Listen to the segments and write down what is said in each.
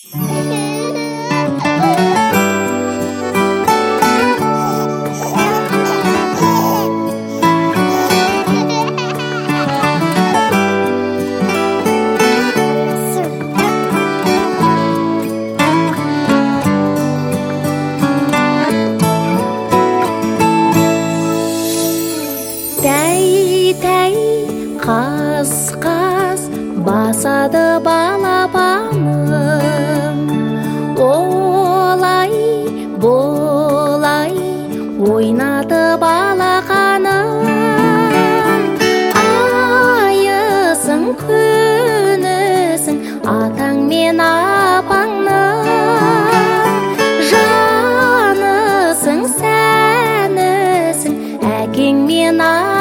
Тәй-тәй, қас-қас басады балапаным, олай болай ойнатып алақаным. Айысың күнісің атаң мен апаңның, жанысың сәнісің әкең мен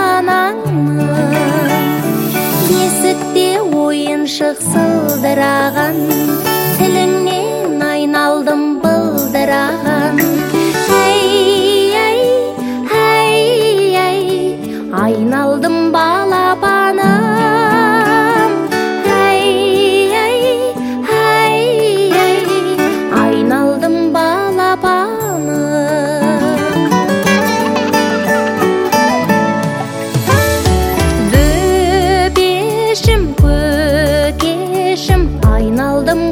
бесікте ойыншық сылдыраған, тіліңнен айналдым былдыраған. Әй-әй, әй-әй, айналдым балапаным. Әй-әй, әй-әй, айналдым балапаным. Айналдым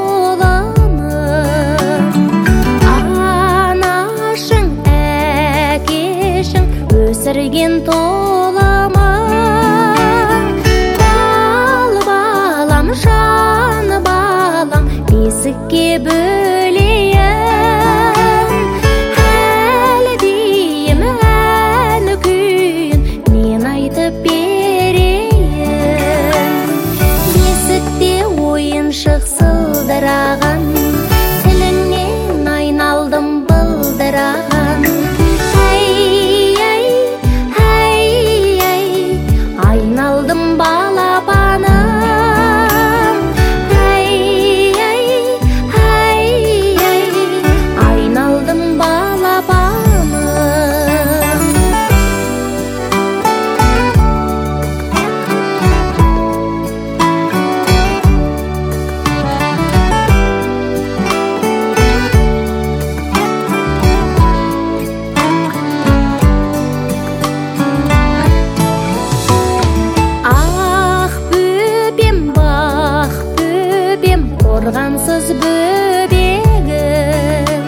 қолымым, анашың, әкешің өсірген толымың. Бал балам, жан балам, бесікке бөлейін. Әлі дейім, әлі күйін мен айтып берейін. Бесікте ойыншық сылдыраған, тіліңнен айналдым былдыраған. Әй-әй, әй-әй, айналдым балапаным. Әй-әй, әй-әй, айналдым балапаным. Қорғансыз бөбегім,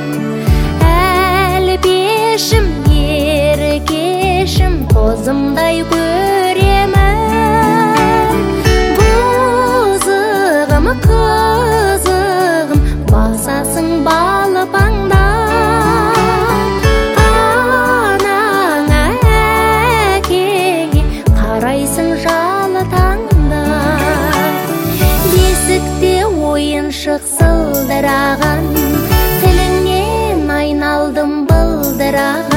әлпешім, еркешім, қозымдай көремін. Бұзығым, қызығым, басасың балапаңда. Анаңа, әкеңе қарайсың жалы таңда. Бесікте ойыншық сылдыраған, тіліңнен айналдым былдыраған.